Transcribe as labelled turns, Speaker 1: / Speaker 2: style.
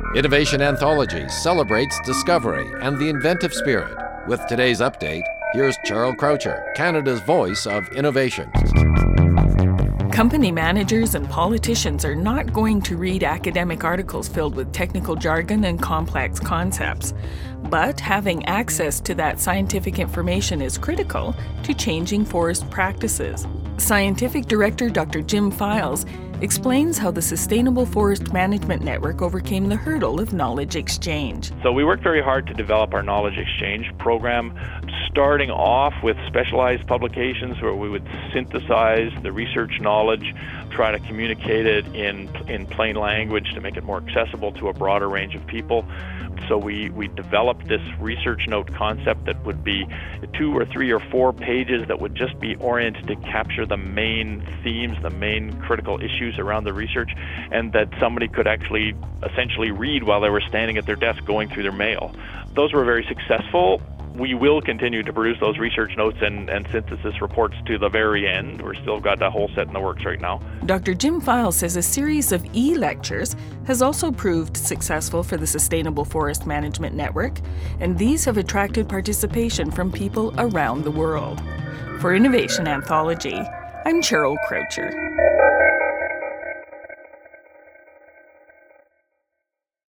Speaker 1: Innovation Anthology celebrates discovery and the inventive spirit. With today's update, here's Cheryl Croucher, Canada's voice of innovation.
Speaker 2: Company managers and politicians are not going to read academic articles filled with technical jargon and complex concepts. But having access to that scientific information is critical to changing forest practices. Scientific Director Dr. Jim Files explains how the Sustainable Forest Management Network overcame the hurdle of knowledge exchange.
Speaker 3: So we worked very hard to develop our knowledge exchange program, starting off with specialized publications where we would synthesize the research knowledge, try to communicate it in plain language to make it more accessible to a broader range of people. So we developed this research note concept that would be 2 or 3 or 4 pages that would just be oriented to capture the main themes, the main critical issues around the research, and that somebody could actually essentially read while they were standing at their desk going through their mail. Those were very successful. We will continue to produce those research notes and synthesis reports to the very end. We're still got that whole set in the works right now.
Speaker 2: Dr. Jim Files says a series of e-lectures has also proved successful for the Sustainable Forest Management Network, and these have attracted participation from people around the world. For Innovation Anthology, I'm Cheryl Croucher.